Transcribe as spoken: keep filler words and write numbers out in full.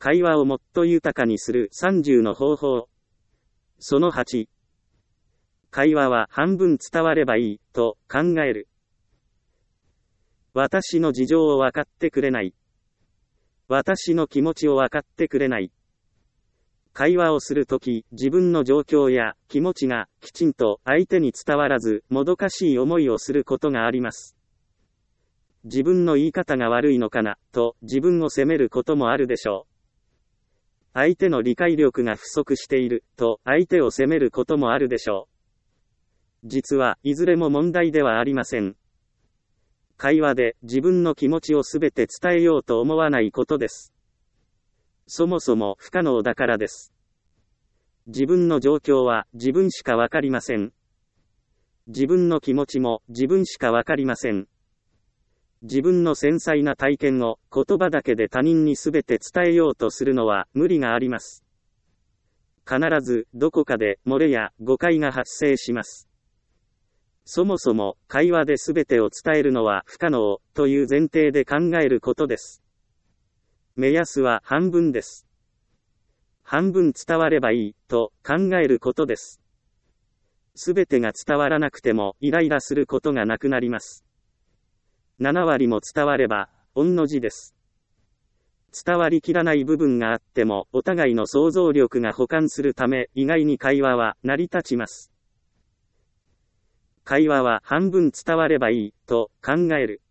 会話をもっと豊かにするさんじゅうの方法。そのはち。会話は半分伝わればいい、と考える。私の事情を分かってくれない。私の気持ちを分かってくれない。会話をするとき、自分の状況や気持ちがきちんと相手に伝わらず、もどかしい思いをすることがあります。自分の言い方が悪いのかな、と自分を責めることもあるでしょう。相手の理解力が不足している、と相手を責めることもあるでしょう。実はいずれも問題ではありません。会話で自分の気持ちをすべて伝えようと思わないことです。そもそも不可能だからです。自分の状況は自分しかわかりません。自分の気持ちも自分しかわかりません。自分の繊細な体験を言葉だけで他人にすべて伝えようとするのは無理があります。必ずどこかで漏れや誤解が発生します。そもそも会話で全てを伝えるのは不可能という前提で考えることです。目安は半分です。半分伝わればいいと考えることです。全てが伝わらなくてもイライラすることがなくなります。ななわりも伝われば御の字です。伝わりきらない部分があってもお互いの想像力が補完するため意外に会話は成り立ちます。会話は半分伝わればいいと考える。